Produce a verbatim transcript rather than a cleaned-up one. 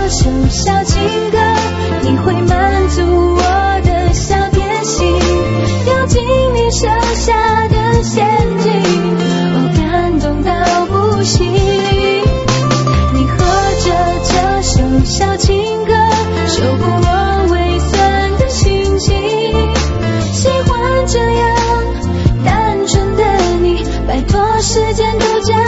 首小情歌，你会满足我的小甜心，掉进你手下的陷阱，我感动到不行。你和着这首小情歌，守护我微酸的心情，喜欢这样单纯的你，拜托时间都这样